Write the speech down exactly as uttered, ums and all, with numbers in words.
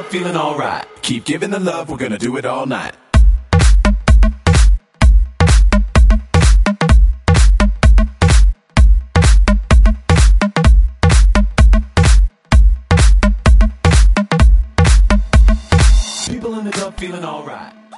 feeling alright. Keep giving the love, we're gonna do it all night. People in the club feeling alright.